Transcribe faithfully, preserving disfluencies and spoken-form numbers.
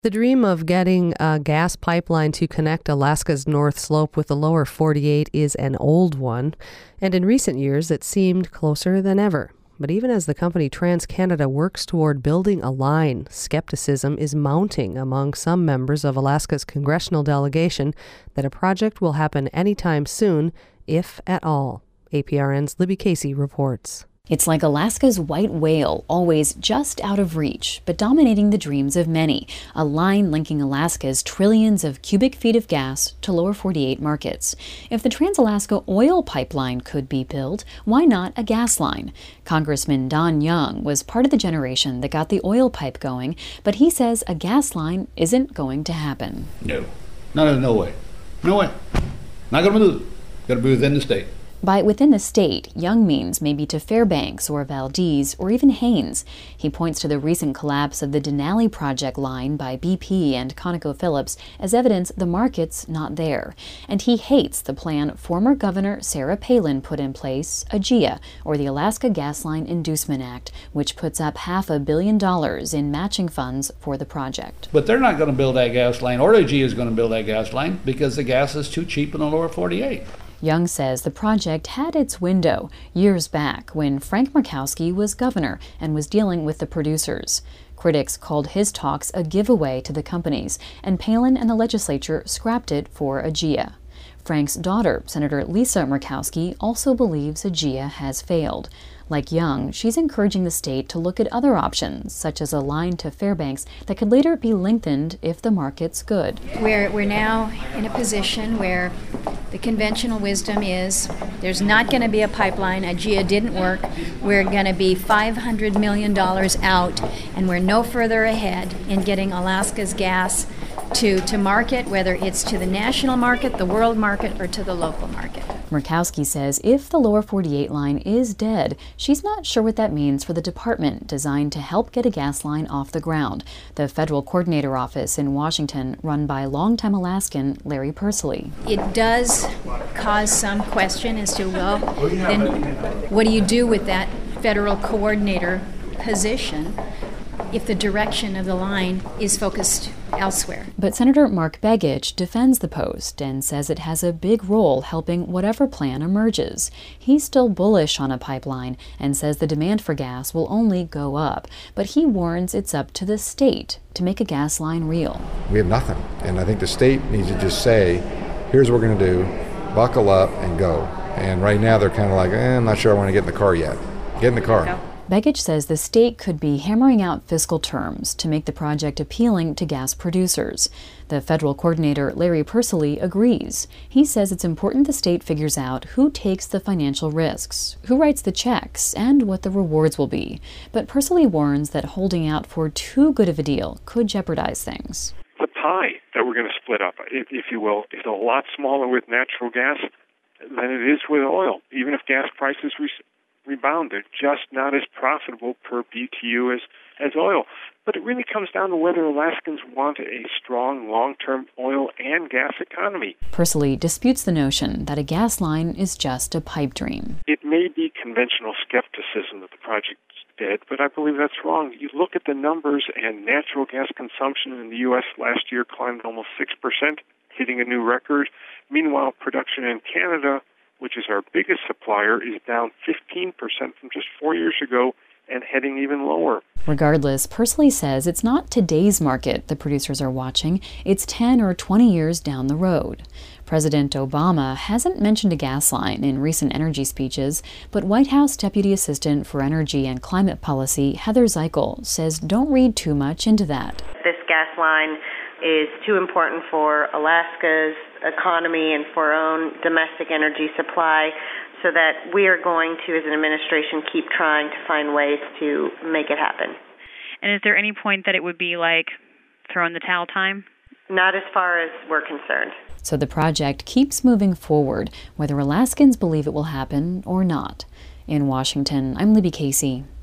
The dream of getting a gas pipeline to connect Alaska's North Slope with the lower forty-eight is an old one, and in recent years it seemed closer than ever. But even as the company TransCanada works toward building a line, skepticism is mounting among some members of Alaska's congressional delegation that a project will happen anytime soon, if at all. A P R N's Libby Casey reports. It's like Alaska's white whale, always just out of reach, but dominating the dreams of many, a line linking Alaska's trillions of cubic feet of gas to lower forty-eight markets. If the Trans-Alaska Oil Pipeline could be built, why not a gas line? Congressman Don Young was part of the generation that got the oil pipe going, but he says a gas line isn't going to happen. No, no, no way. No way. Not going to move. Got to be within the state. By within the state, Young means maybe to Fairbanks or Valdez or even Haines. He points to the recent collapse of the Denali Project line by B P and ConocoPhillips as evidence the market's not there. And he hates the plan former Governor Sarah Palin put in place, A G I A, or the Alaska Gas Line Inducement Act, which puts up half a billion dollars in matching funds for the project. But they're not going to build that gas line, or A G I A is going to build that gas line because the gas is too cheap in the lower forty-eight. Young says the project had its window years back when Frank Murkowski was governor and was dealing with the producers. Critics called his talks a giveaway to the companies, and Palin and the legislature scrapped it for A G I A. Frank's daughter, Senator Lisa Murkowski, also believes A G I A has failed. Like Young, she's encouraging the state to look at other options, such as a line to Fairbanks that could later be lengthened if the market's good. We're, we're now in a position where the conventional wisdom is there's not going to be a pipeline. A G I A didn't work. We're going to be five hundred million dollars out, and we're no further ahead in getting Alaska's gas to, to market, whether it's to the national market, the world market, or to the local market. Murkowski says if the lower forty-eight line is dead, she's not sure what that means for the department designed to help get a gas line off the ground, the federal coordinator office in Washington run by longtime Alaskan Larry Persily. It does cause some question as to, well, then what do you do with that federal coordinator position if the direction of the line is focused elsewhere? But Senator Mark Begich defends the post and says it has a big role helping whatever plan emerges. He's still bullish on a pipeline and says the demand for gas will only go up, but he warns it's up to the state to make a gas line real. We have nothing, and I think the state needs to just say, here's what we're going to do, buckle up and go. And right now they're kind of like, eh, I'm not sure I want to get in the car yet. Get in the car. No. Begich says the state could be hammering out fiscal terms to make the project appealing to gas producers. The federal coordinator, Larry Persily, agrees. He says it's important the state figures out who takes the financial risks, who writes the checks, and what the rewards will be. But Persily warns that holding out for too good of a deal could jeopardize things. The pie that we're going to split up, if, if you will, is a lot smaller with natural gas than it is with oil, even if gas prices re- rebound. They're just not as profitable per B T U as, as oil. But it really comes down to whether Alaskans want a strong long-term oil and gas economy. Persily disputes the notion that a gas line is just a pipe dream. It may be conventional skepticism that the project's dead, but I believe that's wrong. You look at the numbers, and natural gas consumption in the U S last year climbed almost six percent, hitting a new record. Meanwhile, production in Canada, which is our biggest supplier, is down fifteen percent from just four years ago and heading even lower. Regardless, Persily says it's not today's market the producers are watching, it's ten or twenty years down the road. President Obama hasn't mentioned a gas line in recent energy speeches, but White House Deputy Assistant for Energy and Climate Policy Heather Zeichel says don't read too much into that. This gas line is too important for Alaska's economy and for our own domestic energy supply, so that we are going to, as an administration, keep trying to find ways to make it happen. And is there any point that it would be like throw in the towel time? Not as far as we're concerned. So the project keeps moving forward, whether Alaskans believe it will happen or not. In Washington, I'm Libby Casey.